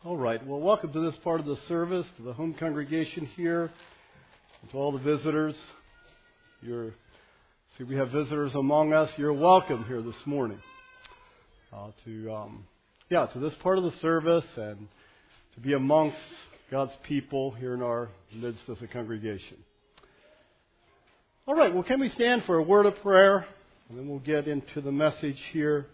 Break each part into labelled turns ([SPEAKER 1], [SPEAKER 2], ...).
[SPEAKER 1] All right. Well, welcome to this part of the service, to the home congregation here, and to all the visitors. We have visitors among us. You're welcome here this morning to this part of the service and to be amongst God's people here in our midst as a congregation. All right. Well, can we stand for a word of prayer, and then we'll get into the message here.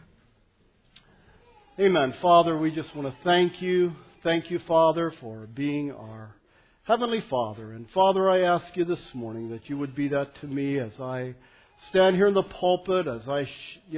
[SPEAKER 1] Amen. Father, we just want to thank you. Thank you, Father, for being our Heavenly Father. And Father, I ask you this morning that you would be that to me as I stand here in the pulpit, as I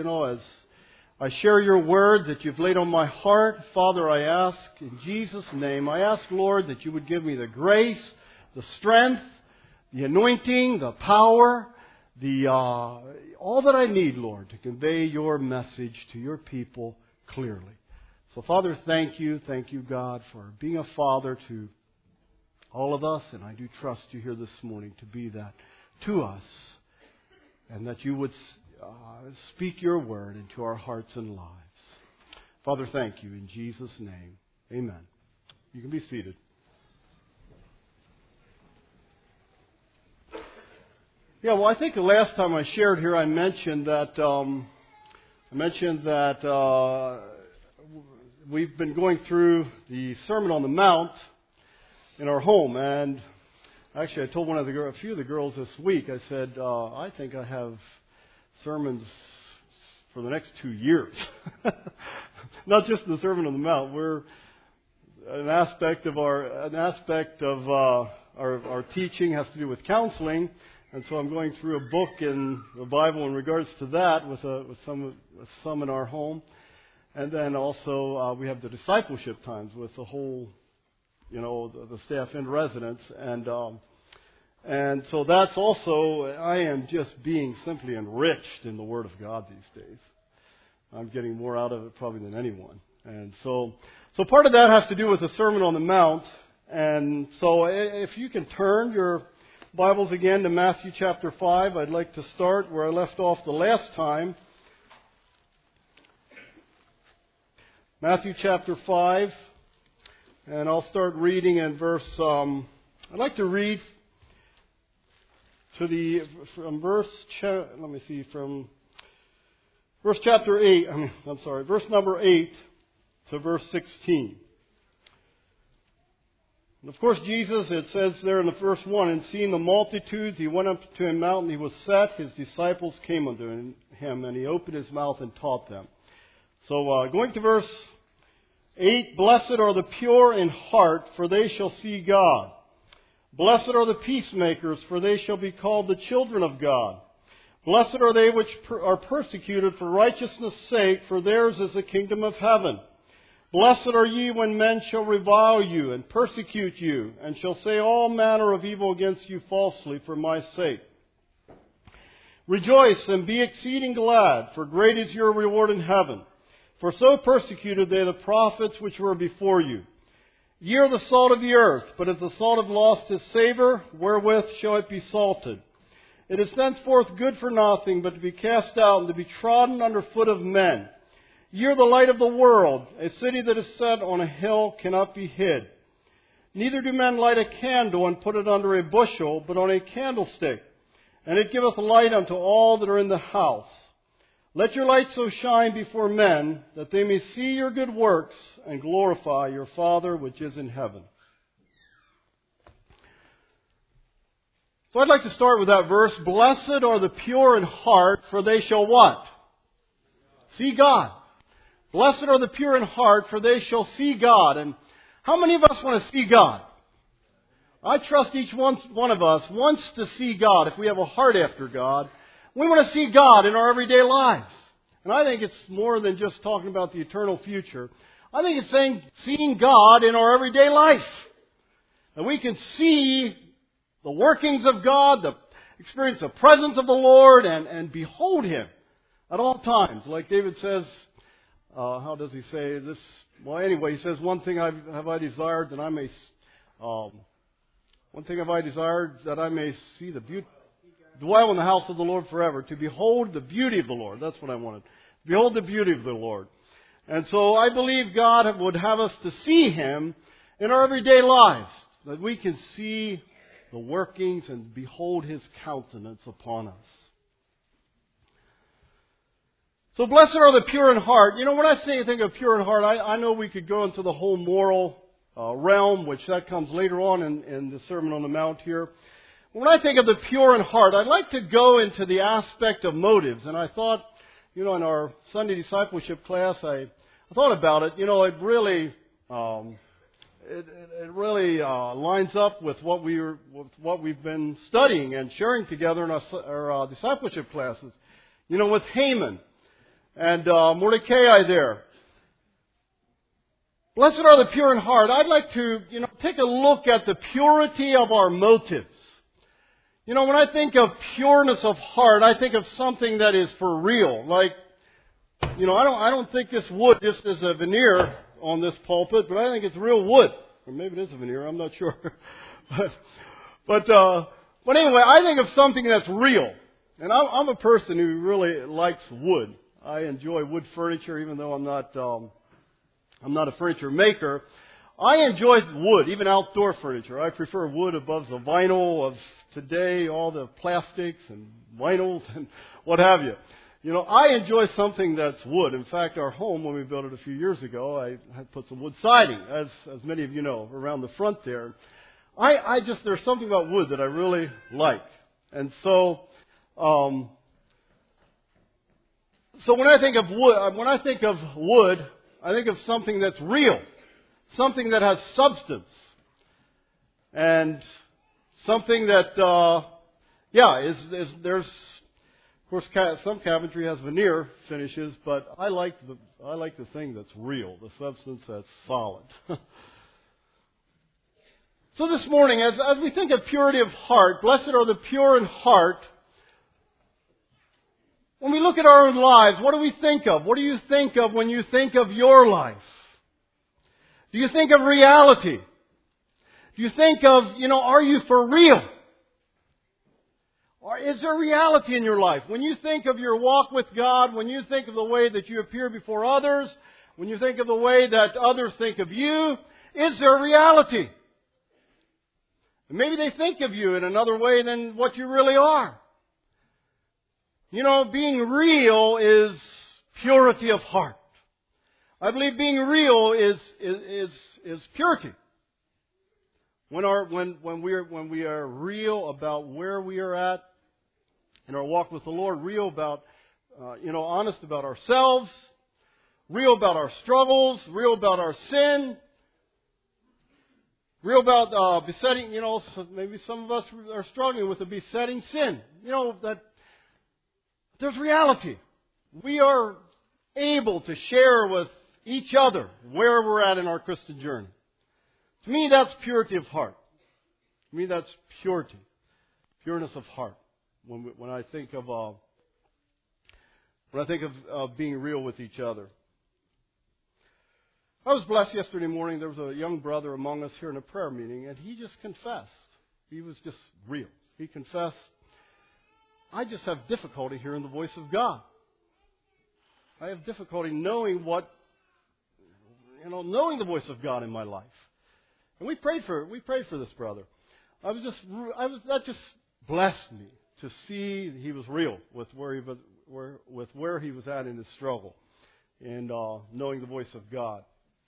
[SPEAKER 1] share your word that you've laid on my heart. Father, I ask in Jesus' name, I ask, Lord, that you would give me the grace, the strength, the anointing, the power, all that I need, Lord, to convey your message to your people clearly. So, Father, thank you. Thank you, God, for being a father to all of us. And I do trust you here this morning to be that to us. And that you would speak your word into our hearts and lives. Father, thank you. In Jesus' name, amen. You can be seated. Yeah, well, I think the last time I shared here, I mentioned that we've been going through the Sermon on the Mount in our home, and actually I told a few of the girls this week, I said, I think I have sermons for the next 2 years. Not just the Sermon on the Mount. We're an aspect of our teaching has to do with counseling. And so I'm going through a book in the Bible in regards to that with some in our home. And then also we have the discipleship times with the whole, the staff and residents. And so that's also, I am just being simply enriched in the Word of God these days. I'm getting more out of it probably than anyone. And so part of that has to do with the Sermon on the Mount. And so if you can turn your Bibles again to Matthew chapter 5. I'd like to start where I left off the last time. Matthew chapter 5. And I'll start reading in verse... I'd like to read from verse number 8 to verse 16. And of course, Jesus, it says there in the verse 1, and seeing the multitudes, he went up to a mountain, he was set, his disciples came unto him, and he opened his mouth and taught them. So going to verse 8, blessed are the pure in heart, for they shall see God. Blessed are the peacemakers, for they shall be called the children of God. Blessed are they which are persecuted for righteousness' sake, for theirs is the kingdom of heaven. Blessed are ye when men shall revile you and persecute you, and shall say all manner of evil against you falsely for my sake. Rejoice and be exceeding glad, for great is your reward in heaven. For so persecuted they the prophets which were before you. Ye are the salt of the earth, but if the salt have lost his savour, wherewith shall it be salted? It is thenceforth good for nothing, but to be cast out and to be trodden under foot of men. Ye are the light of the world. A city that is set on a hill cannot be hid. Neither do men light a candle and put it under a bushel, but on a candlestick, and it giveth light unto all that are in the house. Let your light so shine before men, that they may see your good works and glorify your Father which is in heaven. So I'd like to start with that verse. Blessed are the pure in heart, for they shall what? See God. Blessed are the pure in heart, for they shall see God. And how many of us want to see God? I trust each one of us wants to see God. If we have a heart after God, we want to see God in our everyday lives. And I think it's more than just talking about the eternal future. I think it's saying seeing God in our everyday life. And we can see the workings of God, experience the presence of the Lord, and behold Him at all times. Like David says, how does he say this? Well, anyway, he says, one thing have I desired that I may see the beauty, dwell in the house of the Lord forever, to behold the beauty of the Lord. That's what I wanted. Behold the beauty of the Lord. And so I believe God would have us to see Him in our everyday lives, that we can see the workings and behold His countenance upon us. So blessed are the pure in heart. You know, when I think of pure in heart, I know we could go into the whole moral realm, which that comes later on in the Sermon on the Mount here. When I think of the pure in heart, I'd like to go into the aspect of motives. And I thought, you know, in our Sunday discipleship class, I thought about it. You know, it really lines up with what we've been studying and sharing together in our discipleship classes. You know, with Haman and Mordecai there. Blessed are the pure in heart. I'd like to, you know, take a look at the purity of our motives. You know, when I think of pureness of heart, I think of something that is for real. Like, you know, I don't think this wood just is a veneer on this pulpit, but I think it's real wood. Or maybe it is a veneer, I'm not sure. But anyway, I think of something that's real. And I'm a person who really likes wood. I enjoy wood furniture, even though I'm not a furniture maker. I enjoy wood, even outdoor furniture. I prefer wood above the vinyl of today, all the plastics and vinyls and what have you. You know, I enjoy something that's wood. In fact, our home, when we built it a few years ago, I had put some wood siding, as many of you know, around the front there. There's something about wood that I really like. And so when I think of wood, I think of something that's real, something that has substance, and something that, there's, of course, some cabinetry has veneer finishes, but I like the thing that's real, the substance that's solid. So this morning, as we think of purity of heart, blessed are the pure in heart. When we look at our own lives, what do we think of? What do you think of when you think of your life? Do you think of reality? Do you think of, you know, are you for real? Or is there reality in your life? When you think of your walk with God, when you think of the way that you appear before others, when you think of the way that others think of you, is there reality? And maybe they think of you in another way than what you really are. You know, being real is purity of heart. I believe being real is purity. When we are real about where we are at in our walk with the Lord, real about honest about ourselves, real about our struggles, real about our sin, real about besetting. You know, maybe some of us are struggling with a besetting sin. You know that. There's reality. We are able to share with each other where we're at in our Christian journey. To me, that's purity of heart. To me, that's purity, pureness of heart. When I think of being real with each other. I was blessed yesterday morning. There was a young brother among us here in a prayer meeting, and he just confessed. He was just real. He confessed, I just have difficulty hearing the voice of God. I have difficulty knowing the voice of God in my life. And we prayed for this brother. That just blessed me to see he was real with where he was at in his struggle and knowing the voice of God.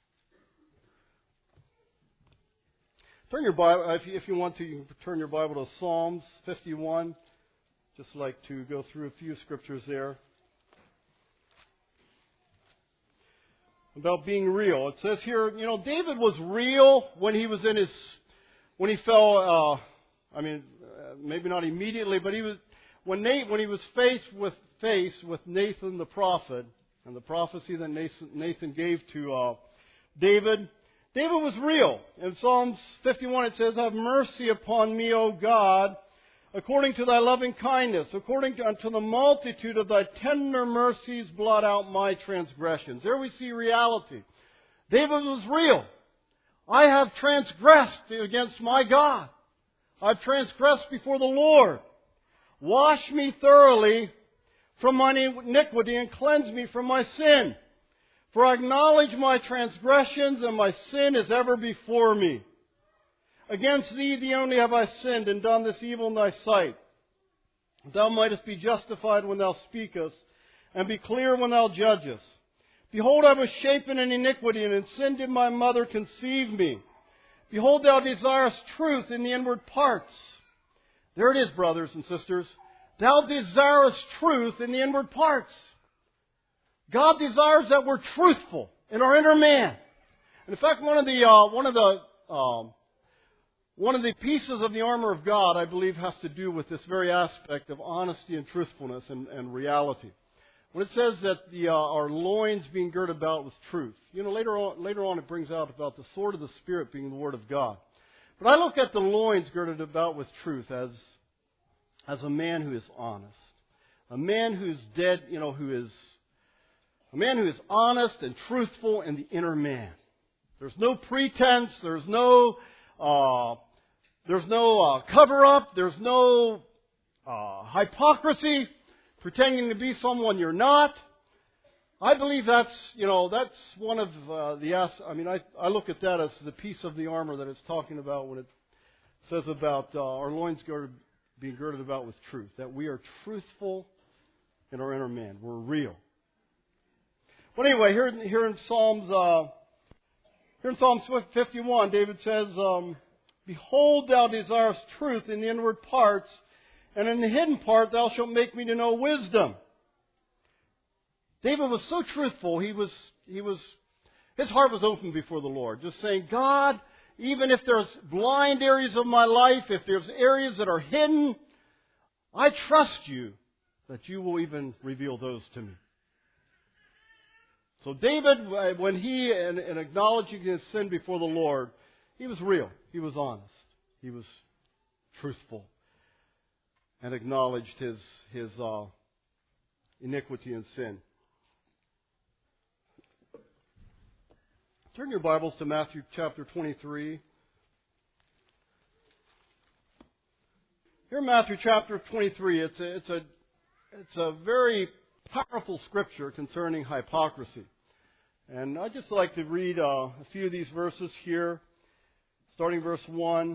[SPEAKER 1] Turn your Bible, if you want to, you can turn your Bible to Psalms 51. Just like to go through a few scriptures there about being real. It says here, you know, David was real when he fell. Maybe not immediately, but when he was faced with Nathan the prophet and the prophecy that Nathan gave to David. David was real. In Psalms 51, it says, "Have mercy upon me, O God, according to thy loving kindness, according unto the multitude of thy tender mercies, blot out my transgressions." There we see reality. David was real. I have transgressed against my God. I've transgressed before the Lord. Wash me thoroughly from mine iniquity and cleanse me from my sin. For I acknowledge my transgressions, and my sin is ever before me. Against thee only have I sinned, and done this evil in thy sight. Thou mightest be justified when thou speakest, and be clear when thou judgest. Behold, I was shapen in iniquity, and in sin did my mother conceive me. Behold, thou desirest truth in the inward parts. There it is, brothers and sisters. Thou desirest truth in the inward parts. God desires that we're truthful in our inner man. And in fact, one of the pieces of the armor of God, I believe, has to do with this very aspect of honesty and truthfulness and reality. When it says that our loins being girded about with truth, later on it brings out about the sword of the Spirit being the Word of God. But I look at the loins girded about with truth as a man who is honest, a man who's dead, a man who is honest and truthful in the inner man. There's no pretense. There's no cover up. There's no hypocrisy, pretending to be someone you're not. I believe that's one of I look at that as the piece of the armor that it's talking about when it says about our loins being girded about with truth, that we are truthful in our inner man. We're real. But anyway, here in Psalms 51, David says, "Behold, thou desirest truth in the inward parts, and in the hidden part thou shalt make me to know wisdom." David was so truthful. His heart was open before the Lord, just saying, God, even if there's blind areas of my life, if there's areas that are hidden, I trust you that you will even reveal those to me. So David, when he, in acknowledging his sin before the Lord, he was real. He was honest. He was truthful and acknowledged his iniquity and sin. Turn your Bibles to Matthew chapter 23. Here in Matthew chapter 23, it's a very powerful scripture concerning hypocrisy. And I'd just like to read a few of these verses here, starting verse 1.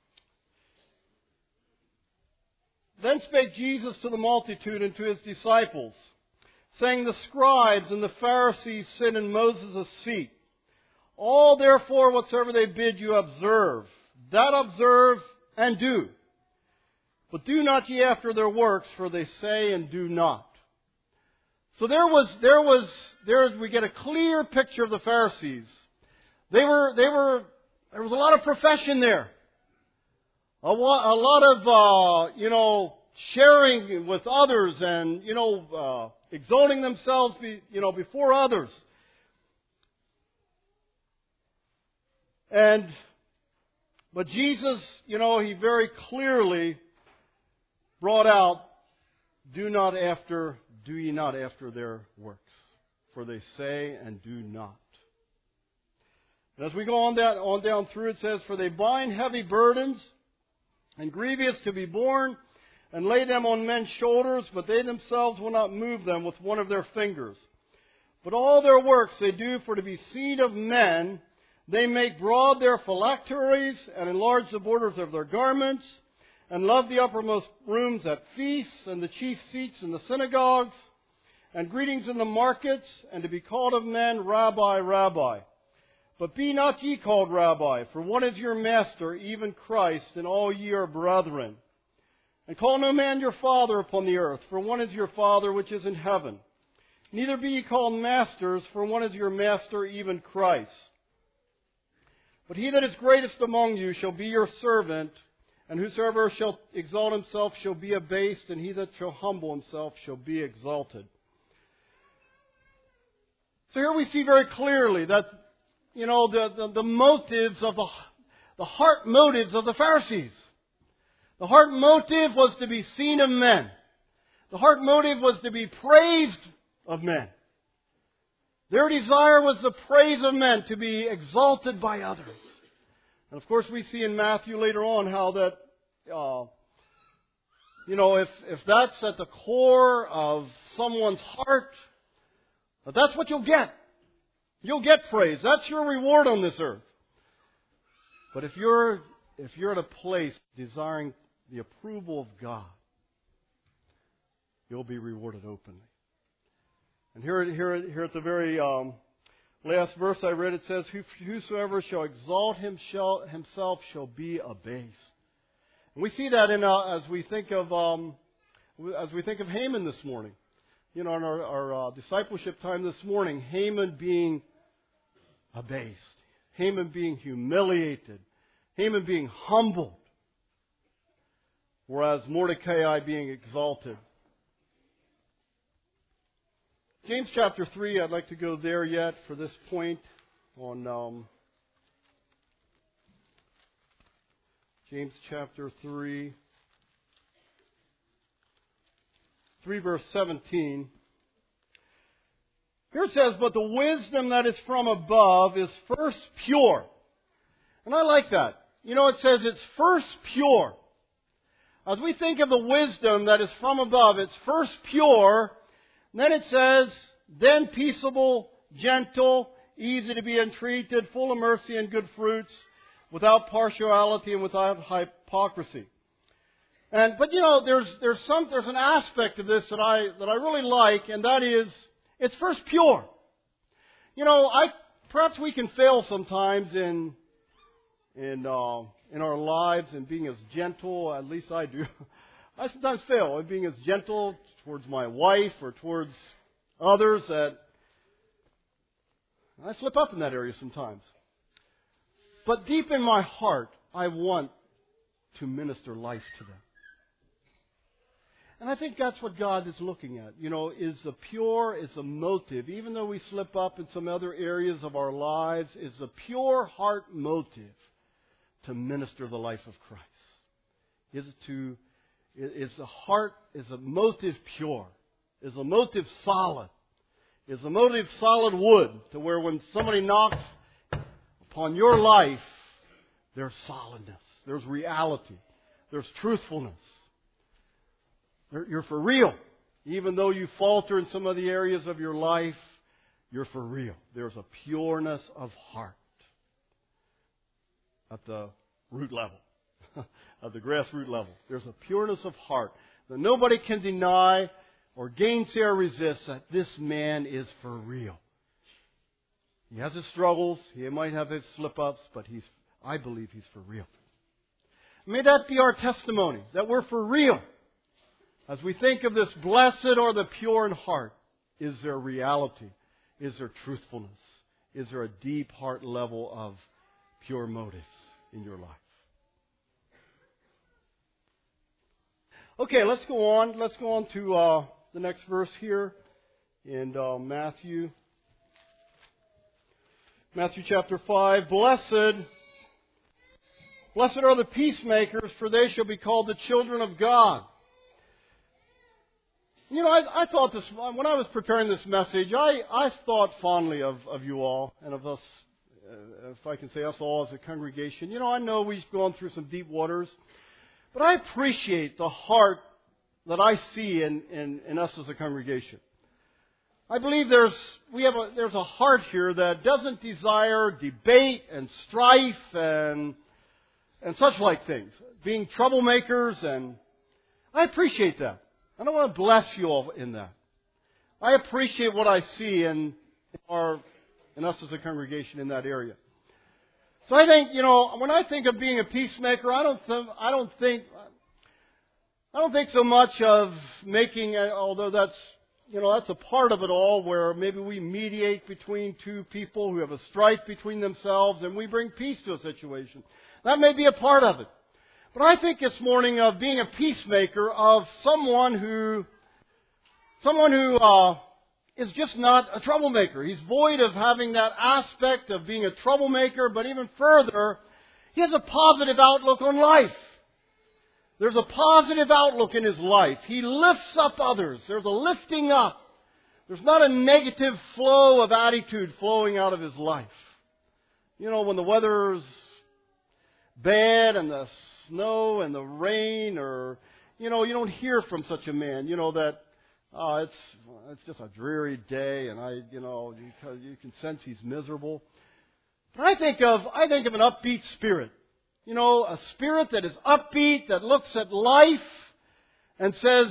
[SPEAKER 1] Then spake Jesus to the multitude and to his disciples, saying, The scribes and the Pharisees sit in Moses' seat. All therefore whatsoever they bid you observe, that observe and do. But do not ye after their works, for they say and do not. So there we get a clear picture of the Pharisees. There was a lot of profession there. A lot of, sharing with others and, exalting themselves, before others. But Jesus, he very clearly brought out, do ye not after their works, for they say and do not. And as we go on down through, it says, For they bind heavy burdens and grievous to be borne, and lay them on men's shoulders, but they themselves will not move them with one of their fingers. But all their works they do for to be seen of men. They make broad their phylacteries, and enlarge the borders of their garments, and love the uppermost rooms at feasts, and the chief seats in the synagogues, and greetings in the markets, and to be called of men, Rabbi, Rabbi. But be not ye called Rabbi, for one is your master, even Christ, and all ye are brethren. And call no man your father upon the earth, for one is your Father which is in heaven. Neither be ye called masters, for one is your master, even Christ. But he that is greatest among you shall be your servant, and whosoever shall exalt himself shall be abased, and he that shall humble himself shall be exalted. So here we see very clearly that, the motives of the heart motives of the Pharisees. The heart motive was to be seen of men. The heart motive was to be praised of men. Their desire was the praise of men, to be exalted by others. And of course we see in Matthew later on how that, if that's at the core of someone's heart, that's what you'll get. You'll get praise. That's your reward on this earth. But if you're at a place desiring the approval of God, you'll be rewarded openly. And here at the very last verse I read, it says, "Whosoever shall exalt himself shall be abased." And we see that as we think of Haman this morning. In our discipleship time this morning, Haman being abased, Haman being humiliated, Haman being humbled, whereas Mordecai being exalted. James chapter 3, I'd like to go there yet for this point on James chapter 3 verse 17. Here it says, "But the wisdom that is from above is first pure." And I like that. It says it's first pure. As we think of the wisdom that is from above, it's first pure. And then it says, "Then peaceable, gentle, easy to be entreated, full of mercy and good fruits, without partiality and without hypocrisy." But there's an aspect of this that I really like, and that is it's first pure. Perhaps we can fail sometimes in our lives in being as gentle. At least I do. I sometimes fail in being as gentle towards my wife or towards others that I slip up in that area sometimes. But deep in my heart, I want to minister life to them. And I think that's what God is looking at. Is the pure, is the motive, even though we slip up in some other areas of our lives, is the pure heart motive to minister the life of Christ? Is the motive pure? Is the motive solid? Is the motive solid wood to where when somebody knocks upon your life, there's solidness, there's reality, there's truthfulness. You're for real. Even though you falter in some of the areas of your life, you're for real. There's a pureness of heart at the root level, at the grassroots level. There's a pureness of heart that nobody can deny or gainsay or resist that this man is for real. He has his struggles. He might have his slip-ups, but I believe he's for real. May that be our testimony, that we're for real. As we think of this, blessed are the pure in heart. Is there reality? Is there truthfulness? Is there a deep heart level of pure motives in your life? Okay, let's go on. Let's go on to the next verse here in Matthew. Matthew chapter 5. Blessed are the peacemakers, for they shall be called the children of God. I thought this, when I was preparing this message, I thought fondly of you all, and of us, if I can say us all as a congregation. I know we've gone through some deep waters, but I appreciate the heart that I see in us as a congregation. I believe there's a heart here that doesn't desire debate and strife and such like things, being troublemakers, and I appreciate that. And I want to bless you all in that. I appreciate what I see in us as a congregation in that area. So I think, when I think of being a peacemaker, I don't think so much of making, although that's a part of it all, where maybe we mediate between two people who have a strife between themselves and we bring peace to a situation. That may be a part of it. But I think this morning of being a peacemaker, of someone who is just not a troublemaker. He's void of having that aspect of being a troublemaker, but even further, he has a positive outlook on life. There's a positive outlook in his life. He lifts up others. There's a lifting up. There's not a negative flow of attitude flowing out of his life. When the weather's bad and the snow and the rain, or you don't hear from such a man, that it's just a dreary day, and you can sense he's miserable. But I think of an upbeat spirit. A spirit that is upbeat, that looks at life and says,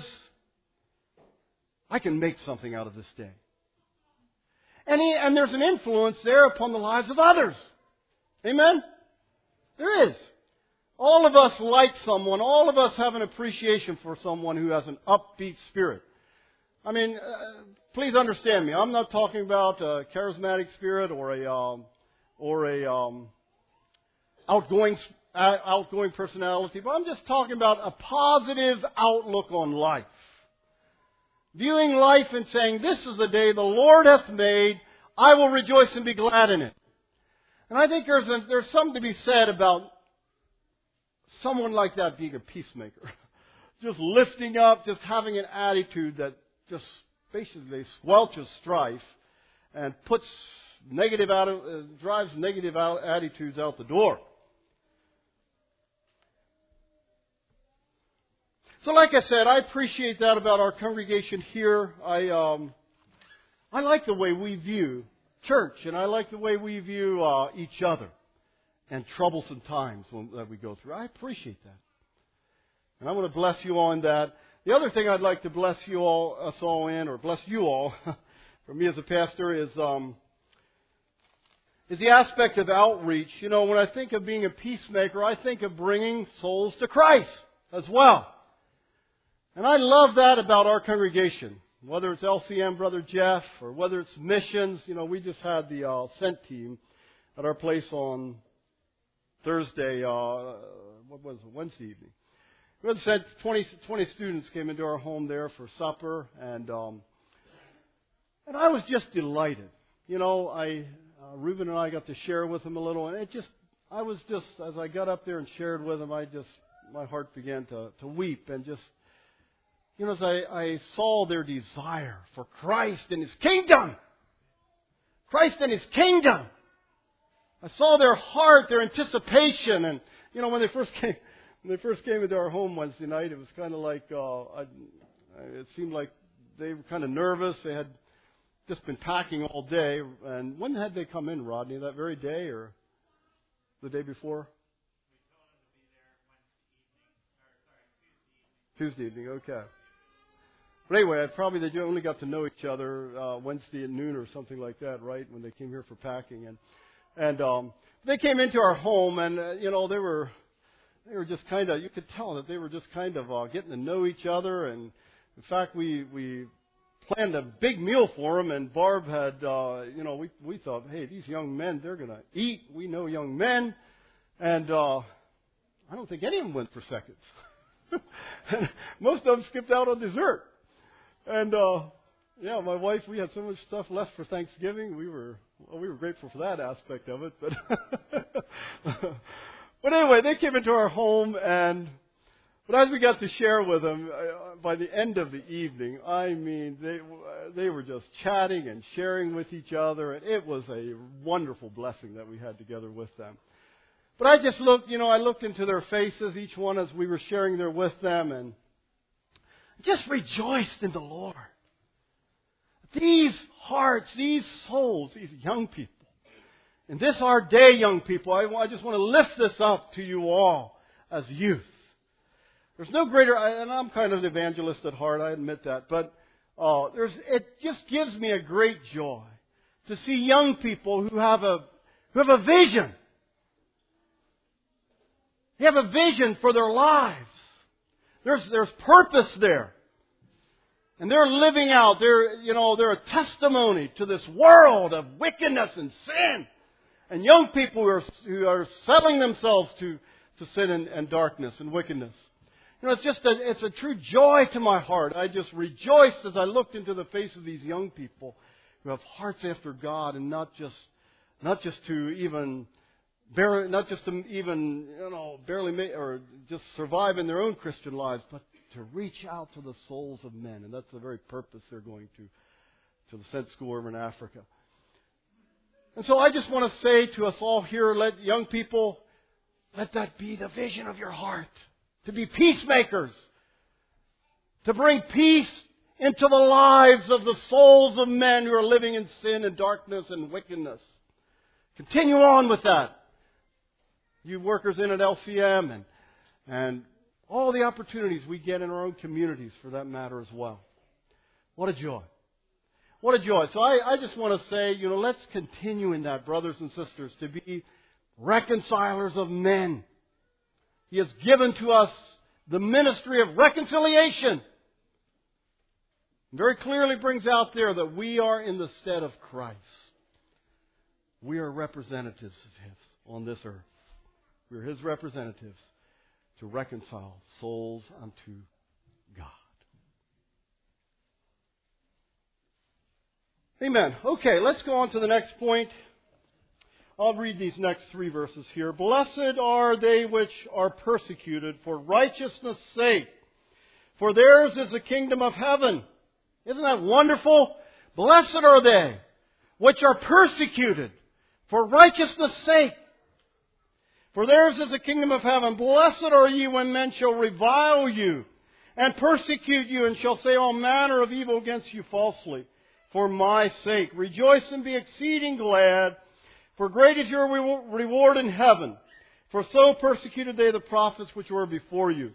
[SPEAKER 1] I can make something out of this day. And there's an influence there upon the lives of others. Amen? There is. All of us like someone. All of us have an appreciation for someone who has an upbeat spirit. I mean, please understand me. I'm not talking about a charismatic spirit or a outgoing personality, but I'm just talking about a positive outlook on life. Viewing life and saying, this is the day the Lord hath made, I will rejoice and be glad in it. And I think there's something to be said about someone like that being a peacemaker. Just lifting up, just having an attitude that just basically squelches strife and drives negative attitudes out the door. So like I said, I appreciate that about our congregation here. I like the way we view church, and I like the way we view each other and troublesome times that we go through. I appreciate that. And I want to bless you all in that. The other thing I'd like to bless you all for me as a pastor, is the aspect of outreach. When I think of being a peacemaker, I think of bringing souls to Christ as well. And I love that about our congregation. Whether it's LCM, Brother Jeff, or whether it's missions. We just had the Sent team at our place on Thursday, Wednesday evening. We had sent 20 students came into our home there for supper, and I was just delighted. Reuben and I got to share with them a little, and as I got up there and shared with them, my heart began to weep, and just, as I saw their desire for Christ and His kingdom. Christ and His kingdom. I saw their heart, their anticipation, and when they first came into our home Wednesday night, it was kind of like it seemed like they were kind of nervous. They had just been packing all day. And when had they come in, Rodney? That very day or the day before? We told them to be there Tuesday evening. Okay. But anyway, they only got to know each other Wednesday at noon or something like that, right? When they came here for packing, and they came into our home, and they were just kind of, you could tell that they were just kind of getting to know each other. And in fact, we planned a big meal for them, and Barb had, we thought, hey, these young men, they're going to eat. We know young men, and I don't think any of them went for seconds. Most of them skipped out on dessert. And my wife, we had so much stuff left for Thanksgiving. We were grateful for that aspect of it, but anyway, they came into our home, but as we got to share with them, by the end of the evening, I mean, they were just chatting and sharing with each other, and it was a wonderful blessing that we had together with them. But I just looked into their faces, each one, as we were sharing there with them, and just rejoiced in the Lord. These hearts, these souls, these young people. In this our day, young people, I just want to lift this up to you all as youth. There's no greater, and I'm kind of an evangelist at heart, I admit that, but it just gives me a great joy to see young people who have a vision. They have a vision for their lives. There's purpose there. And they're living out, they're a testimony to this world of wickedness and sin. And young people who are selling themselves to sin and darkness and wickedness. It's a true joy to my heart. I just rejoiced as I looked into the face of these young people who have hearts after God, and not just to even barely make, or just survive in their own Christian lives, but to reach out to the souls of men. And that's the very purpose they're going to the Sent School over in Africa. And so I just want to say to us all here, young people, let that be the vision of your heart. To be peacemakers. To bring peace into the lives of the souls of men who are living in sin and darkness and wickedness. Continue on with that. You workers in at LCM and all the opportunities we get in our own communities for that matter as well. What a joy. What a joy. So I just want to say, let's continue in that, brothers and sisters, to be reconcilers of men. He has given to us the ministry of reconciliation. Very clearly brings out there that we are in the stead of Christ. We are representatives of His on this earth. We are His representatives to reconcile souls unto God. Amen. Okay, let's go on to the next point. I'll read these next 3 verses here. Blessed are they which are persecuted for righteousness' sake, for theirs is the kingdom of heaven. Isn't that wonderful? Blessed are they which are persecuted for righteousness' sake, for theirs is the kingdom of heaven. Blessed are ye when men shall revile you and persecute you and shall say all manner of evil against you falsely for my sake. Rejoice and be exceeding glad, for great is your reward in heaven. For so persecuted they the prophets which were before you.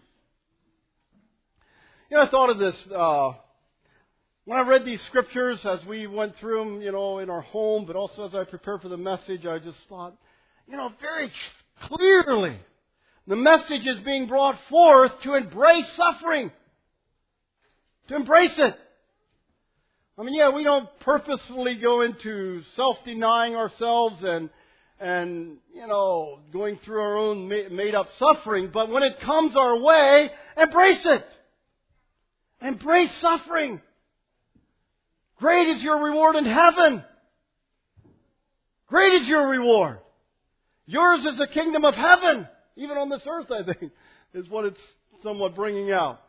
[SPEAKER 1] I thought of this when I read these scriptures as we went through them, in our home, but also as I prepared for the message. I just thought, very clearly, the message is being brought forth to embrace suffering. To embrace it. We don't purposefully go into self-denying ourselves and going through our own made-up suffering. But when it comes our way, embrace it. Embrace suffering. Great is your reward in heaven. Great is your reward. Yours is the kingdom of heaven. Even on this earth, I think, is what it's somewhat bringing out.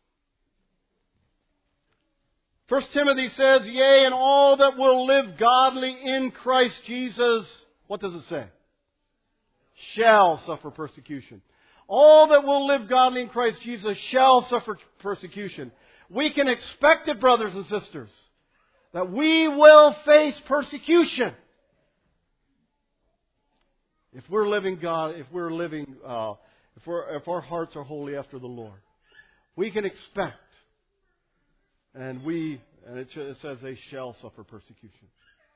[SPEAKER 1] 1 Timothy says, yea, and all that will live godly in Christ Jesus, what does it say? Shall suffer persecution. All that will live godly in Christ Jesus shall suffer persecution. We can expect it, brothers and sisters, that we will face persecution. If we're living God, if our hearts are holy after the Lord, we can expect. And it says they shall suffer persecution.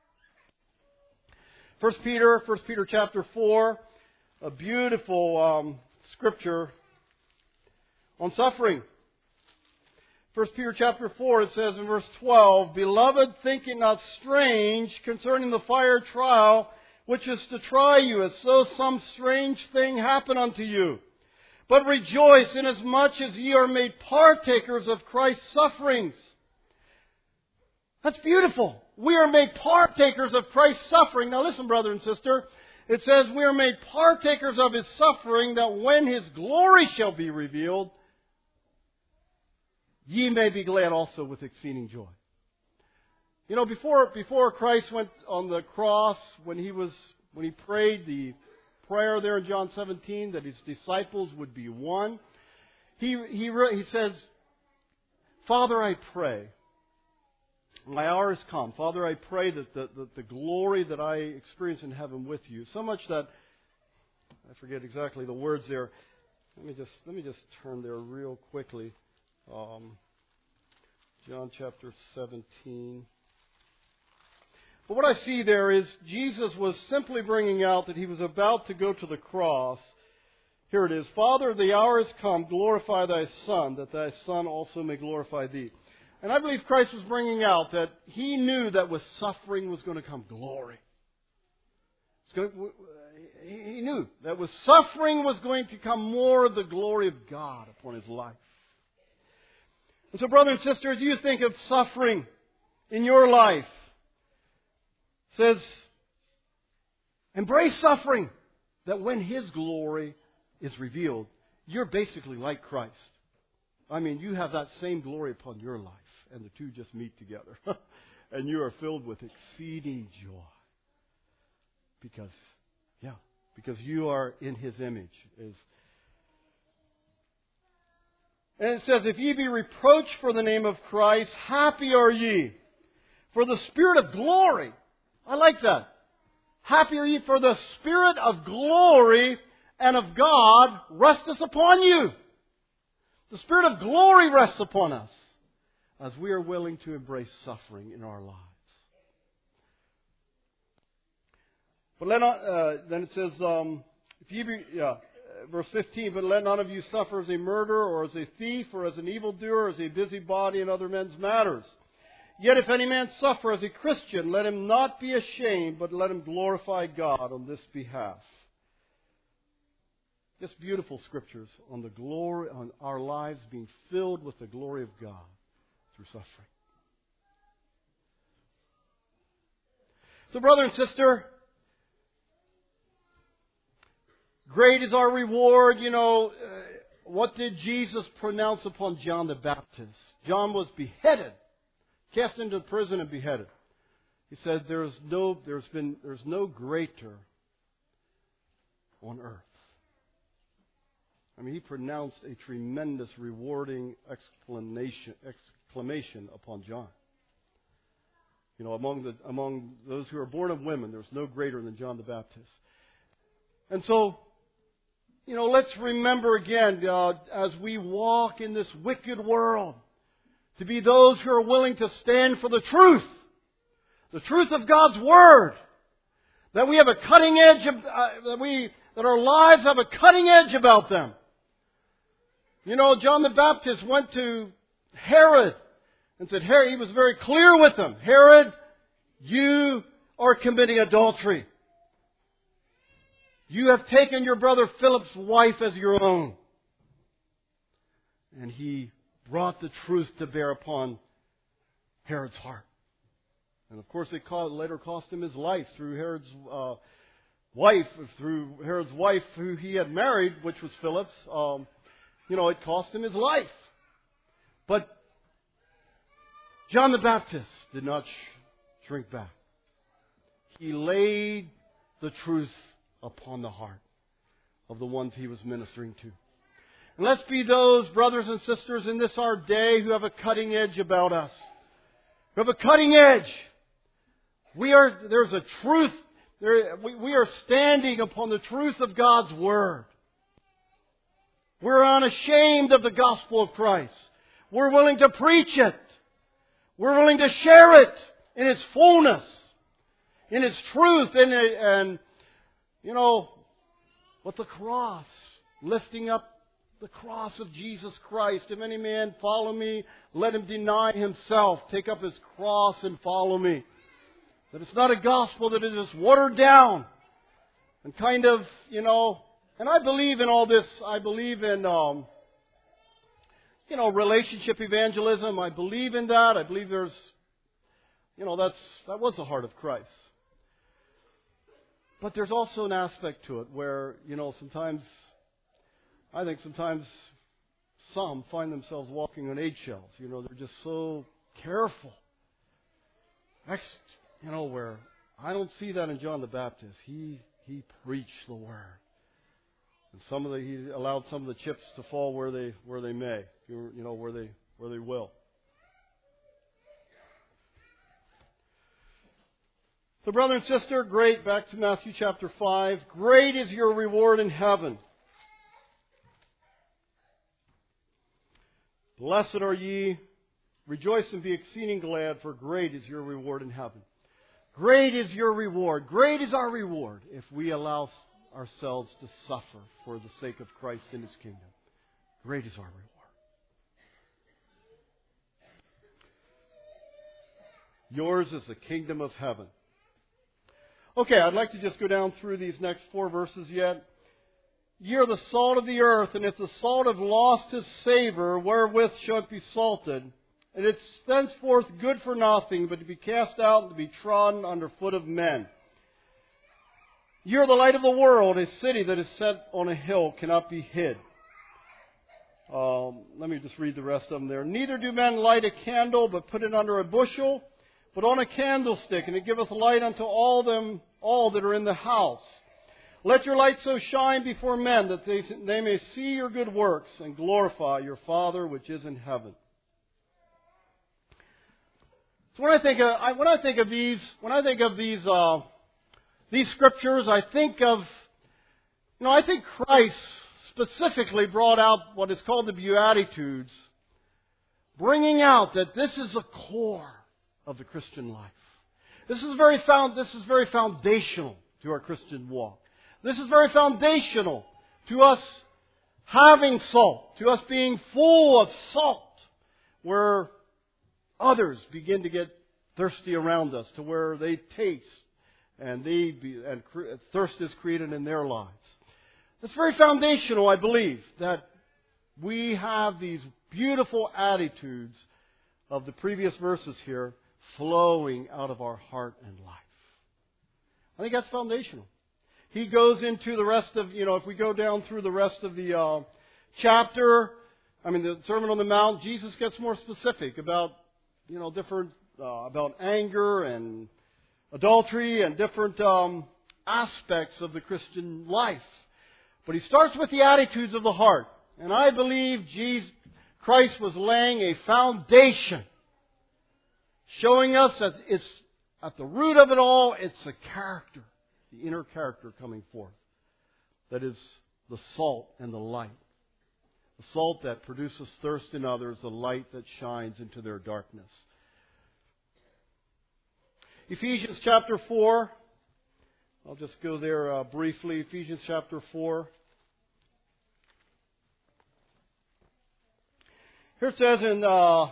[SPEAKER 1] 1 Peter chapter 4, a beautiful scripture on suffering. 1 Peter chapter 4, it says in verse 12, Beloved, think it not strange concerning the fire trial, which is to try you, as though some strange thing happen unto you. But rejoice inasmuch as ye are made partakers of Christ's sufferings. That's beautiful. We are made partakers of Christ's suffering. Now listen, brother and sister. It says we are made partakers of His suffering, that when His glory shall be revealed, ye may be glad also with exceeding joy. Before Christ went on the cross, when He prayed the prayer there in John 17, that His disciples would be one, He says, Father, I pray, my hour has come. Father, I pray that the glory that I experience in heaven with you, so much that I forget exactly the words there. Let me just turn there real quickly. John chapter 17. But what I see there is Jesus was simply bringing out that He was about to go to the cross. Here it is. Father, the hour has come. Glorify Thy Son, that Thy Son also may glorify Thee. And I believe Christ was bringing out that He knew that with suffering was going to come glory. He knew that with suffering was going to come more of the glory of God upon His life. And so, brother and sister, as you think of suffering in your life, it says, embrace suffering, that when His glory is revealed, you're basically like Christ. You have that same glory upon your life. And the two just meet together. And you are filled with exceeding joy. Because you are in His image. And it says, if ye be reproached for the name of Christ, happy are ye. For the Spirit of glory. I like that. Happy are ye, for the Spirit of glory and of God resteth upon you. The Spirit of glory rests upon us as we are willing to embrace suffering in our lives. But then it says, if ye be, verse 15, but let none of you suffer as a murderer, or as a thief, or as an evildoer, or as a busybody in other men's matters. Yet if any man suffer as a Christian, let him not be ashamed, but let him glorify God on this behalf. Just beautiful scriptures on the glory, on our lives being filled with the glory of God through suffering. So, brother and sister, great is our reward. What did Jesus pronounce upon John the Baptist? John was beheaded, cast into prison and beheaded. He said, there's no greater on earth. He pronounced a tremendous rewarding exclamation upon John. Among those who are born of women, there's no greater than John the Baptist. And so, let's remember again, as we walk in this wicked world, to be those who are willing to stand for the truth of God's Word. That we have a cutting edge, that our lives have a cutting edge about them. John the Baptist went to Herod and said, Herod, he was very clear with him. Herod, you are committing adultery. You have taken your brother Philip's wife as your own. And he brought the truth to bear upon Herod's heart. And of course, it later cost him his life through Herod's wife who he had married, which was Philip's. It cost him his life. But John the Baptist did not shrink back. He laid the truth upon the heart of the ones he was ministering to. And let's be those brothers and sisters in this our day who have a cutting edge about us. Who have a cutting edge. There's a truth. We are standing upon the truth of God's Word. We're unashamed of the gospel of Christ. We're willing to preach it. We're willing to share it in its fullness, in its truth, and with the cross, lifting up the cross of Jesus Christ. If any man follow me, let him deny himself, take up his cross and follow me. That it's not a gospel that is just watered down and kind of, and I believe in all this. I believe in, relationship evangelism. I believe in that. I believe there's, that was the heart of Christ. But there's also an aspect to it where, sometimes some find themselves walking on eggshells. They're just so careful. Where I don't see that in John the Baptist. He preached the Word. And he allowed some of the chips to fall where they may, where they will. So, brother and sister, great. Back to Matthew chapter 5. Great is your reward in heaven. Blessed are ye. Rejoice and be exceeding glad, for great is your reward in heaven. Great is your reward. Great is our reward if we allow ourselves to suffer for the sake of Christ and His kingdom. Great is our reward. Yours is the kingdom of heaven. Okay, I'd like to just go down through these next 4 verses yet. Ye are the salt of the earth, and if the salt have lost his savor, wherewith shall it be salted? And it's thenceforth good for nothing, but to be cast out and to be trodden under foot of men. Ye are the light of the world. A city that is set on a hill cannot be hid. Let me just read the rest of them there. Neither do men light a candle, but put it under a bushel, but on a candlestick, and it giveth light unto all that are in the house. Let your light so shine before men that they may see your good works and glorify your Father which is in heaven. So when I think of these scriptures, I think Christ specifically brought out what is called the Beatitudes, bringing out that this is the core of the Christian life. This is very foundational to our Christian walk. This is very foundational to us having salt, to us being full of salt, where others begin to get thirsty around us, to where they taste and thirst is created in their lives. It's very foundational, I believe, that we have these beautiful attitudes of the previous verses here flowing out of our heart and life. I think that's foundational. He goes into the rest of, if we go down through the rest of the chapter, the Sermon on the Mount, Jesus gets more specific about, about anger and adultery and different aspects of the Christian life. But he starts with the attitudes of the heart. And I believe Christ was laying a foundation, showing us that it's at the root of it all, it's the character, the inner character coming forth. That is the salt and the light. The salt that produces thirst in others, the light that shines into their darkness. Ephesians chapter 4. I'll just go there briefly. Ephesians chapter 4. Here it says in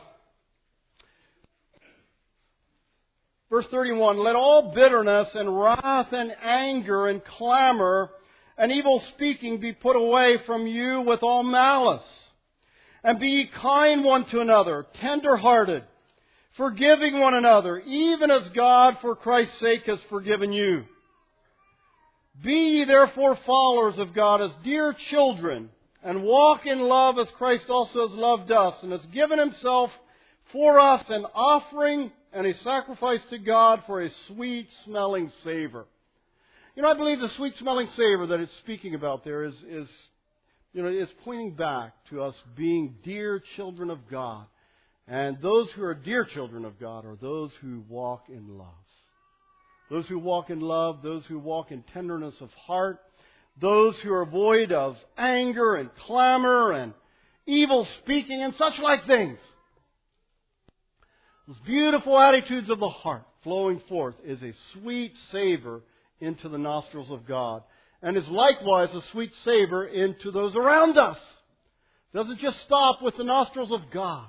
[SPEAKER 1] verse 31, let all bitterness and wrath and anger and clamor and evil speaking be put away from you with all malice. And be ye kind one to another, tender-hearted, forgiving one another, even as God for Christ's sake has forgiven you. Be ye therefore followers of God as dear children, and walk in love as Christ also has loved us, and has given Himself for us an offering and a sacrifice to God for a sweet-smelling savor. I believe the sweet-smelling savor that it's speaking about there is pointing back to us being dear children of God. And those who are dear children of God are those who walk in love. Those who walk in love, those who walk in tenderness of heart, those who are void of anger and clamor and evil speaking and such like things. Those beautiful attitudes of the heart flowing forth is a sweet savor into the nostrils of God, and is likewise a sweet savor into those around us. It doesn't just stop with the nostrils of God.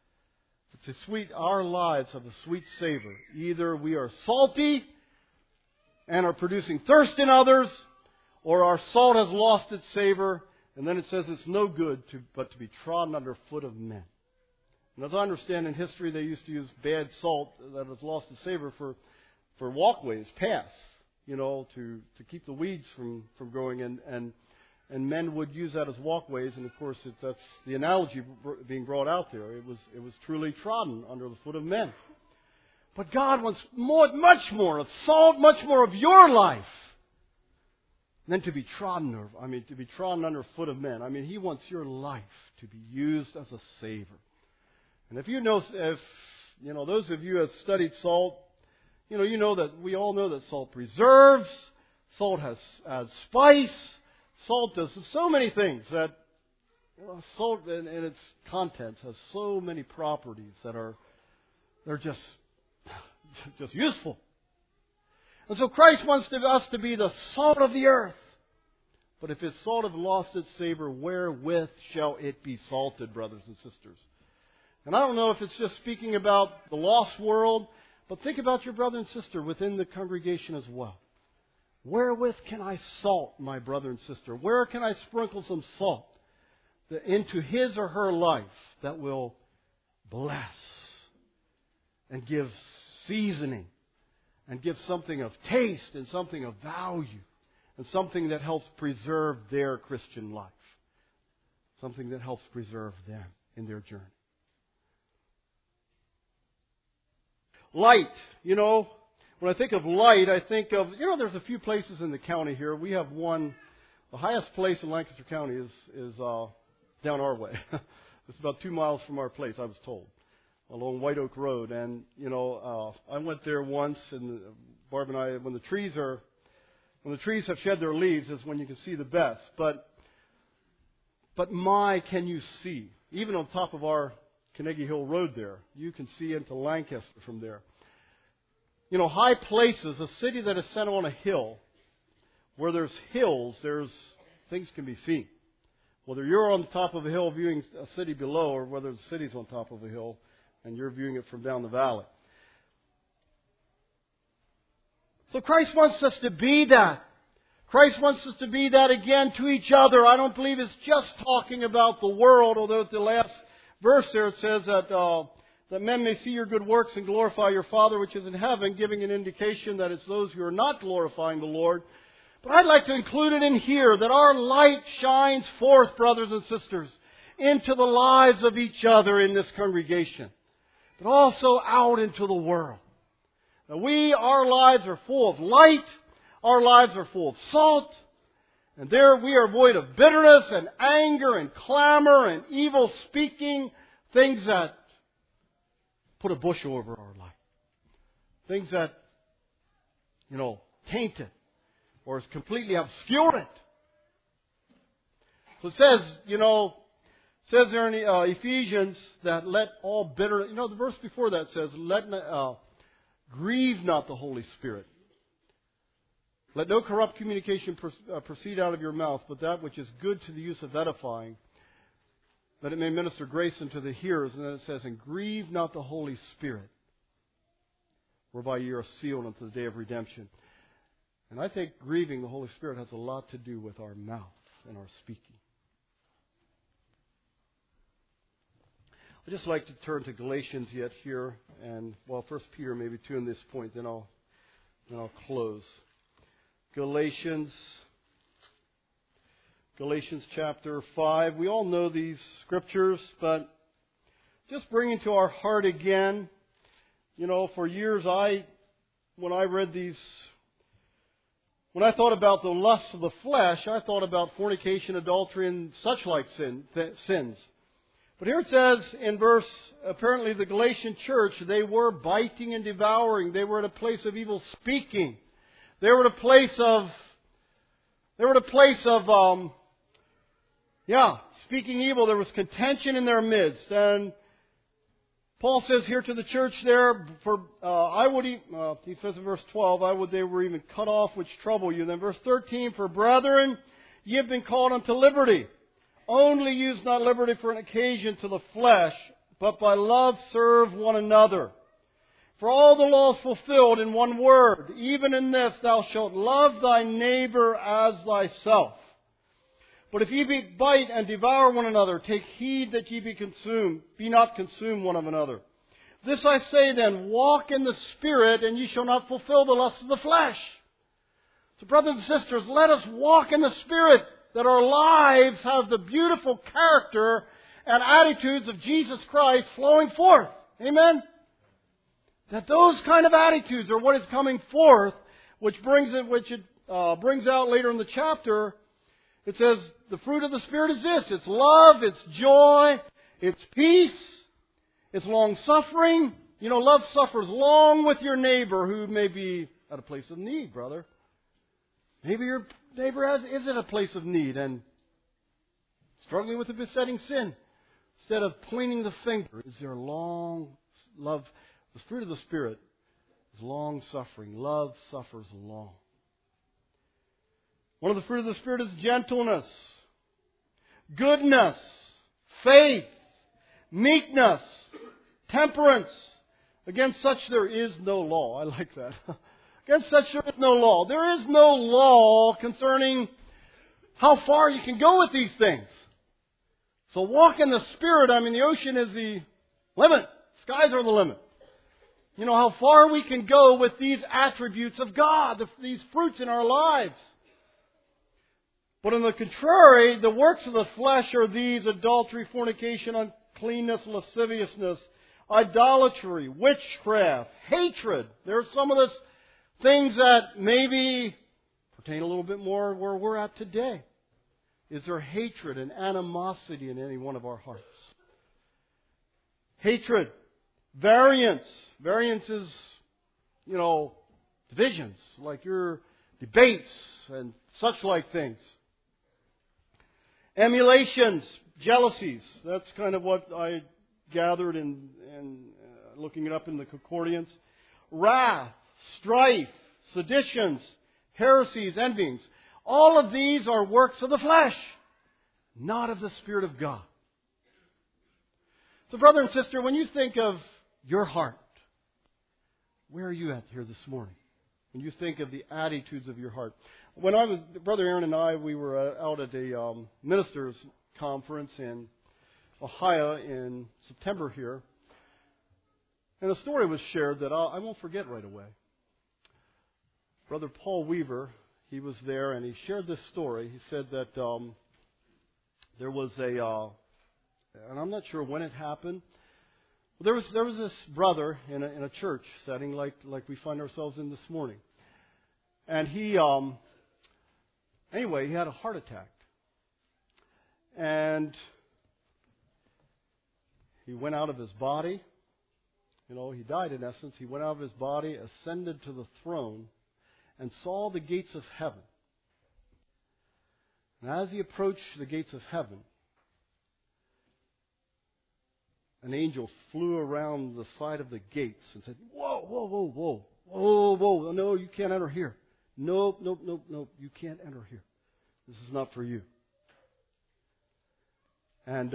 [SPEAKER 1] Our lives have a sweet savor. Either we are salty and are producing thirst in others, or our salt has lost its savor, and then it says it's no good but to be trodden under foot of men. And as I understand in history, they used to use bad salt that has lost its savor for walkways, paths, to keep the weeds from growing, and men would use that as walkways, and of course that's the analogy being brought out there. It was truly trodden under the foot of men. But God wants much more of salt, much more of your life than to be trodden under the foot of men. He wants your life to be used as a savor. And if those of you who have studied salt, you know that we all know that salt preserves, salt has spice, salt does so many things that salt in its contents has so many properties that they're just useful. And so Christ wants us to be the salt of the earth. But if its salt have lost its savor, wherewith shall it be salted, brothers and sisters? And I don't know if it's just speaking about the lost world, but think about your brother and sister within the congregation as well. Wherewith can I salt my brother and sister? Where can I sprinkle some salt into his or her life that will bless and give seasoning and give something of taste and something of value and something that helps preserve their Christian life? Something that helps preserve them in their journey. Light, when when I think of light, I think of, there's a few places in the county here. We have one, the highest place in Lancaster County is down our way. It's about 2 miles from our place, I was told, along White Oak Road. And, I went there once, and Barb and I, when the trees have shed their leaves is when you can see the best. But can you see? Even on top of our Carnegie Hill Road there, you can see into Lancaster from there. High places, a city that is set on a hill, where there's hills, things can be seen. Whether you're on the top of a hill viewing a city below, or whether the city's on top of a hill and you're viewing it from down the valley. So Christ wants us to be that. Christ wants us to be that again to each other. I don't believe it's just talking about the world, although at the last verse there it says that men may see your good works and glorify your Father which is in heaven, giving an indication that it's those who are not glorifying the Lord. But I'd like to include it in here, that our light shines forth, brothers and sisters, into the lives of each other in this congregation, but also out into the world. Now our lives are full of light, our lives are full of salt, and there we are void of bitterness and anger and clamor and evil speaking, things that put a bushel over our life. Things that, taint it or completely obscure it. So it says there in Ephesians that let all bitter, the verse before that says, grieve not the Holy Spirit. Let no corrupt communication proceed out of your mouth, but that which is good to the use of edifying, that it may minister grace unto the hearers. And then it says, and grieve not the Holy Spirit, whereby ye are sealed unto the day of redemption. And I think grieving the Holy Spirit has a lot to do with our mouth and our speaking. I'd just like to turn to Galatians yet here, and 1 Peter maybe too in this point, then I'll close. Galatians chapter 5. We all know these scriptures, but just bringing to our heart again, for years when I read these, when I thought about the lusts of the flesh, I thought about fornication, adultery, and such like sins. But here it says in verse, apparently the Galatian church, they were biting and devouring. They were at a place of evil speaking. They were at a place of speaking evil. There was contention in their midst. And Paul says here to the church there, he says in verse 12, I would they were even cut off which trouble you. Then verse 13, for brethren, ye have been called unto liberty. Only use not liberty for an occasion to the flesh, but by love serve one another. For all the law is fulfilled in one word, even in this, thou shalt love thy neighbor as thyself. But if ye bite and devour one another, take heed that ye be not consumed one of another. This I say then, walk in the Spirit, and ye shall not fulfill the lusts of the flesh. So brothers and sisters, let us walk in the Spirit, that our lives have the beautiful character and attitudes of Jesus Christ flowing forth. Amen? That those kind of attitudes are what is coming forth, which it brings out later in the chapter. It says the fruit of the Spirit is this. It's love, it's joy, it's peace, it's long-suffering. Love suffers long with your neighbor who may be at a place of need, brother. Maybe your neighbor is at a place of need and struggling with a besetting sin. Instead of pointing the finger, is there long love? The fruit of the Spirit is long-suffering. Love suffers long. One of the fruit of the Spirit is gentleness, goodness, faith, meekness, temperance. Against such there is no law. I like that. Against such there is no law. There is no law concerning how far you can go with these things. So walk in the Spirit. The ocean is the limit. Skies are the limit. How far we can go with these attributes of God, these fruits in our lives. But on the contrary, the works of the flesh are these: adultery, fornication, uncleanness, lasciviousness, idolatry, witchcraft, hatred. There's some of this Things that maybe pertain a little bit more where we're at today. Is there hatred and animosity in any one of our hearts? Hatred. Variance. Variance is, divisions, like your debates and such like things. Emulations, jealousies. That's kind of what I gathered in looking it up in the concordance. Wrath, strife, seditions, heresies, envyings. All of these are works of the flesh, not of the Spirit of God. So brother and sister, when you think of your heart, where are you at here this morning? When you think of the attitudes of your heart. Brother Aaron and I, we were out at a ministers' conference in Ohio in September here. And a story was shared that I won't forget right away. Brother Paul Weaver, he was there and he shared this story. He said that there was and I'm not sure when it happened. There was this brother in a church setting like we find ourselves in this morning. And he had a heart attack. And he went out of his body. He died in essence. He went out of his body, ascended to the throne, and saw the gates of heaven. And as he approached the gates of heaven, an angel flew around the side of the gates and said, "Whoa, whoa, whoa, whoa, whoa, whoa, no, you can't enter here. Nope, you can't enter here. This is not for you." And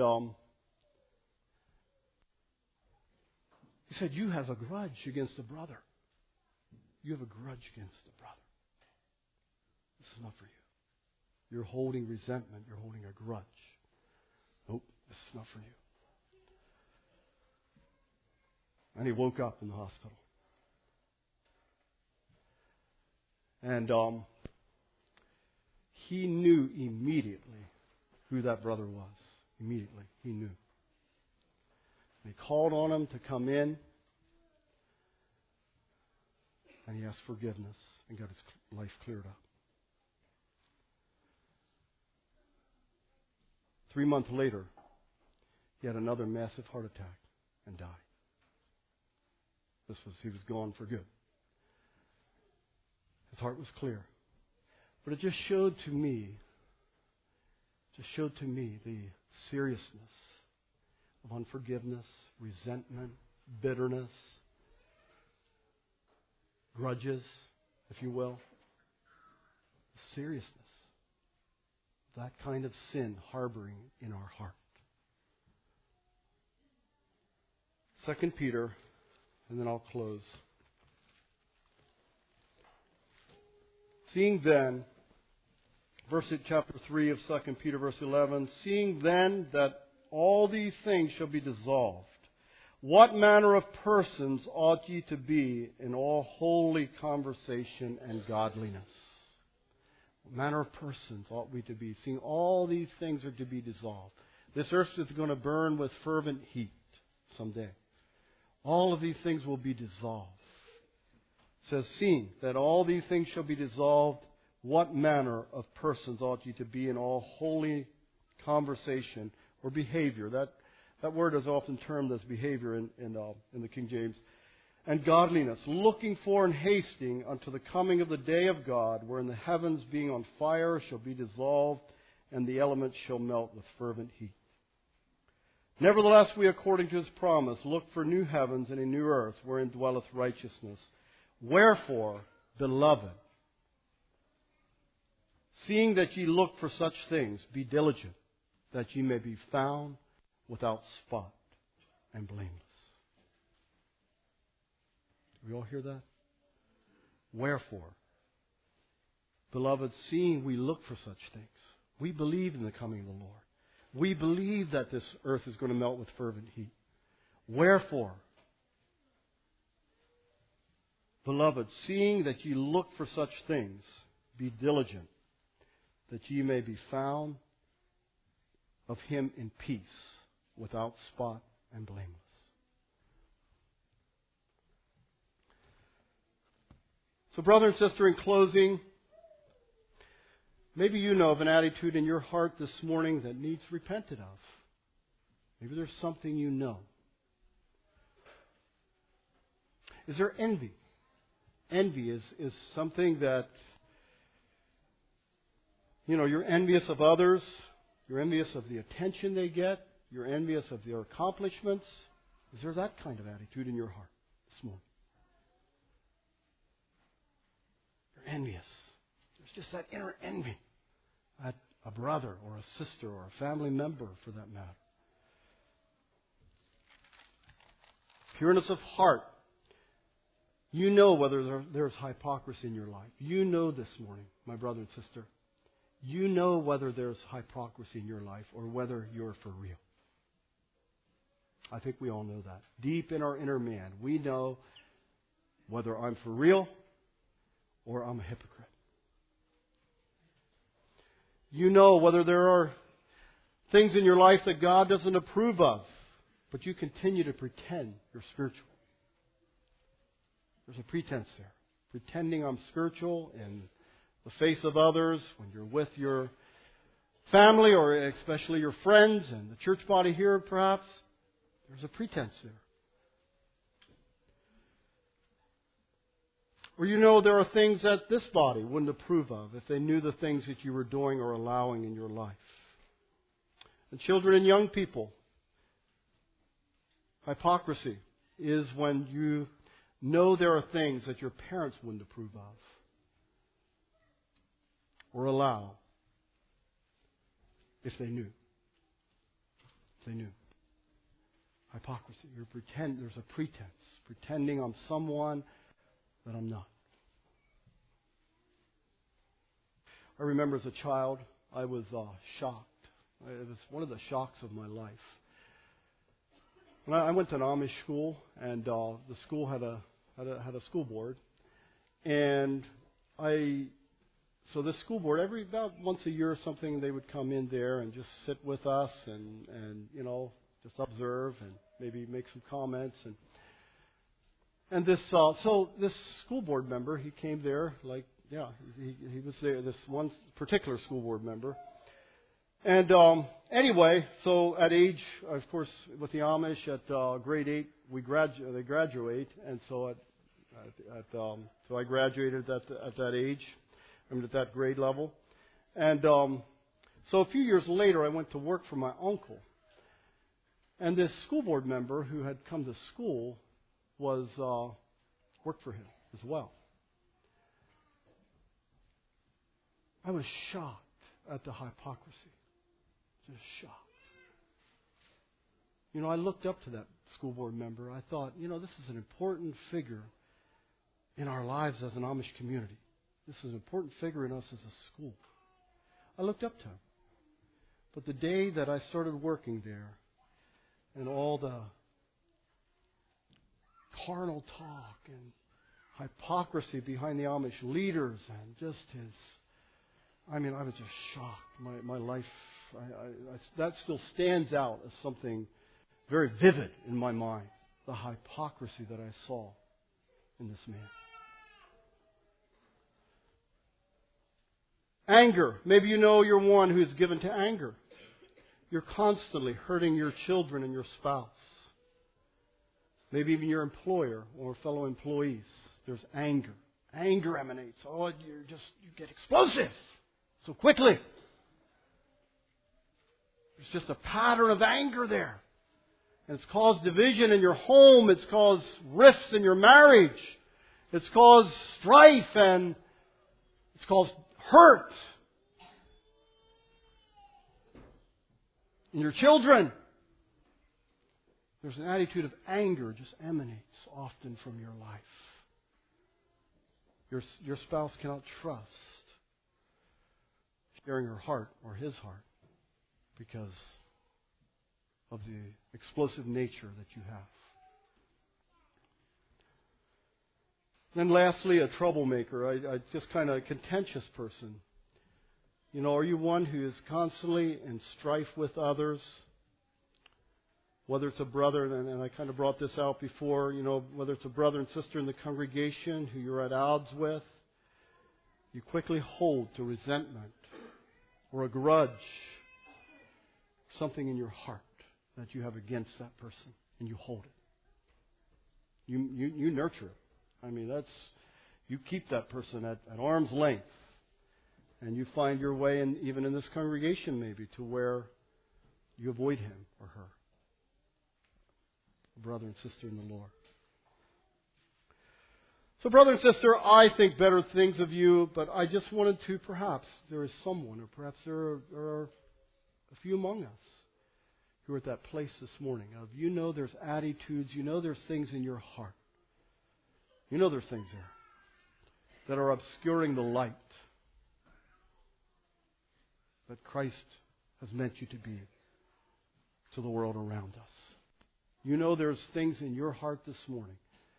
[SPEAKER 1] he said, "You have a grudge against a brother. You have a grudge against a brother. This is not for you. You're holding resentment. You're holding a grudge. Nope, this is not for you." And he woke up in the hospital. And he knew immediately who that brother was. Immediately, he knew. And he called on him to come in. And he asked forgiveness and got his life cleared up. 3 months later, he had another massive heart attack and died. He was gone for good. His heart was clear. But it just showed to me the seriousness of unforgiveness, resentment, bitterness, grudges, if you will. The seriousness of that kind of sin harboring in our heart. 2 Peter, and then I'll close. Seeing then, chapter 3 of 2 Peter, verse 11, seeing then that all these things shall be dissolved, what manner of persons ought ye to be in all holy conversation and godliness? What manner of persons ought we to be? Seeing all these things are to be dissolved. This earth is going to burn with fervent heat someday. All of these things will be dissolved. It says, seeing that all these things shall be dissolved, what manner of persons ought ye to be in all holy conversation or behavior? That word is often termed as behavior in the King James. And godliness, looking for and hasting unto the coming of the day of God, wherein the heavens being on fire shall be dissolved, and the elements shall melt with fervent heat. Nevertheless, we, according to His promise, look for new heavens and a new earth, wherein dwelleth righteousness. Wherefore, beloved, seeing that ye look for such things, be diligent, that ye may be found without spot and blameless. Do we all hear that? Wherefore, beloved, seeing we look for such things, we believe in the coming of the Lord. We believe that this earth is going to melt with fervent heat. Wherefore, beloved, seeing that ye look for such things, be diligent, that ye may be found of Him in peace, without spot and blameless. So brother and sister, in closing, maybe you know of an attitude in your heart this morning that needs repented of. Maybe there's something you know. Is there envy? Envy is something that, you're envious of others. You're envious of the attention they get. You're envious of their accomplishments. Is there that kind of attitude in your heart this morning? You're envious. There's just that inner envy at a brother or a sister or a family member, for that matter. Pureness of heart. You know whether there's hypocrisy in your life. You know this morning, my brother and sister. You know whether there's hypocrisy in your life or whether you're for real. I think we all know that. Deep in our inner man, we know whether I'm for real or I'm a hypocrite. You know whether there are things in your life that God doesn't approve of, but you continue to pretend you're spiritual. There's a pretense there. Pretending I'm spiritual in the face of others, when you're with your family or especially your friends and the church body here perhaps. There's a pretense there. Or you know there are things that this body wouldn't approve of if they knew the things that you were doing or allowing in your life. And children and young people, hypocrisy is when you know there are things that your parents wouldn't approve of or allow if they knew. If they knew. Hypocrisy. There's a pretense. Pretending I'm someone that I'm not. I remember as a child, I was shocked. It was one of the shocks of my life. When I went to an Amish school, and the school had a school board, and so this school board, about once a year or something, they would come in there and just sit with us and just observe and maybe make some comments. And this school board member, he came there he was there, this one particular school board member. And anyway, so at age, of course, with the Amish at grade 8, they graduate, and so so I graduated at that age, at that grade level, and so a few years later, I went to work for my uncle, and this school board member who had come to school worked for him as well. I was shocked at the hypocrisy. Just shocked. I looked up to that school board member. I thought, this is an important figure in our lives as an Amish community. This is an important figure in us as a school. I looked up to him. But the day that I started working there, and all the carnal talk and hypocrisy behind the Amish leaders, and just I was just shocked. My life, that still stands out as something very vivid in my mind. The hypocrisy that I saw in this man. Anger. Maybe you're one who's given to anger. You're constantly hurting your children and your spouse. Maybe even your employer or fellow employees. There's anger. Anger emanates. You get explosive so quickly. There's just a pattern of anger there. And it's caused division in your home. It's caused rifts in your marriage. It's caused strife, and it's caused hurt in your children. There's an attitude of anger just emanates often from your life. Your spouse cannot trust sharing her heart or his heart because of the explosive nature that you have. Then lastly, a troublemaker, just kind of a contentious person. Are you one who is constantly in strife with others? whether it's a brother, and I kind of brought this out before, whether it's a brother and sister in the congregation who you're at odds with, you quickly hold to resentment or a grudge, something in your heart that you have against that person, and you hold it. You nurture it. I mean, you keep that person at arm's length, and you find your way, even in this congregation maybe, to where you avoid him or her, brother and sister in the Lord. So, brother and sister, I think better things of you, but I just wanted to, perhaps there is someone, or perhaps there are a few among us who are at that place this morning of, there's attitudes, there's things in your heart. There's things there that are obscuring the light that Christ has meant you to be to the world around us. There's things in your heart this morning,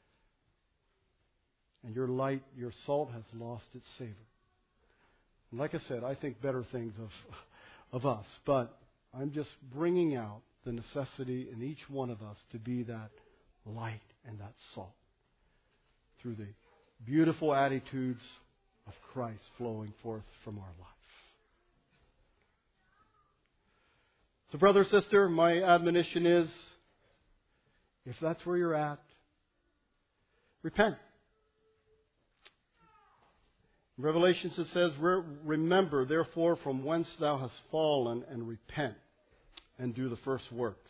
[SPEAKER 1] and your light, your salt has lost its savor. And like I said, I think better things of us, but I'm just bringing out the necessity in each one of us to be that light and that salt through the beautiful attitudes of Christ flowing forth from our life. So, brother, sister, my admonition is, if that's where you're at, repent. In Revelations it says, remember, therefore, from whence thou hast fallen, and repent, and do the first works.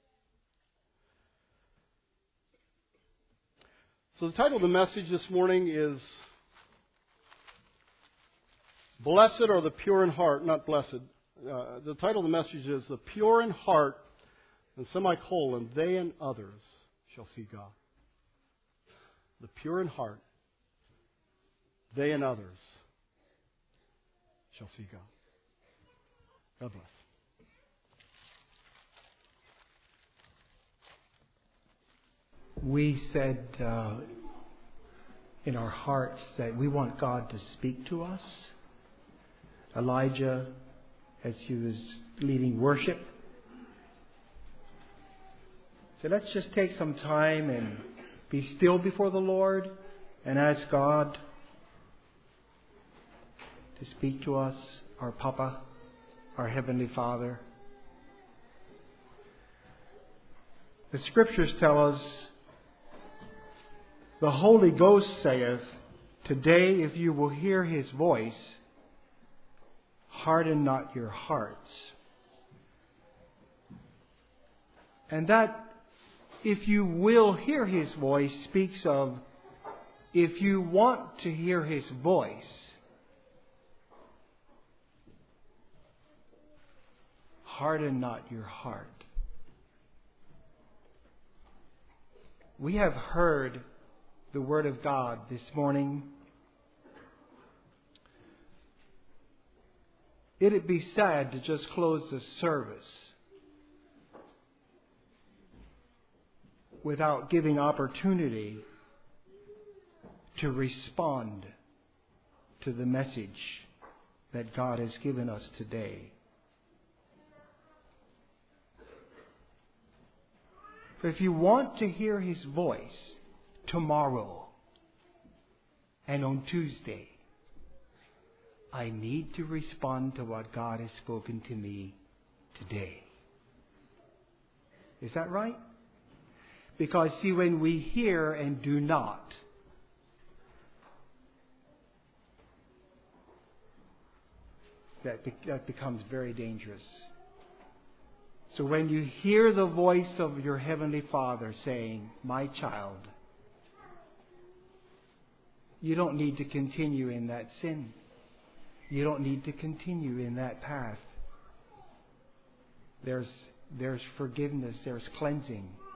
[SPEAKER 1] So the title of the message this morning is, Blessed are the pure in heart, not blessed. The title of the message is, The Pure in Heart, and semicolon, they and others shall see God. The pure in heart, they and others shall see God. God bless.
[SPEAKER 2] We said in our hearts that we want God to speak to us. Elijah, as he was leading worship, said, let's just take some time and be still before the Lord and ask God to speak to us, our Papa, our Heavenly Father. The Scriptures tell us, the Holy Ghost saith, today if you will hear His voice, harden not your hearts. And that, if you will hear His voice, speaks of if you want to hear His voice, harden not your heart. We have heard the Word of God this morning. It'd be sad to just close the service without giving opportunity to respond to the message that God has given us today. For if you want to hear His voice tomorrow and on Tuesday, I need to respond to what God has spoken to me today. Is that right? Because, see, when we hear and do not, that becomes very dangerous. So when you hear the voice of your Heavenly Father saying, my child, you don't need to continue in that sin. You don't need to continue in that path. There's forgiveness, there's cleansing.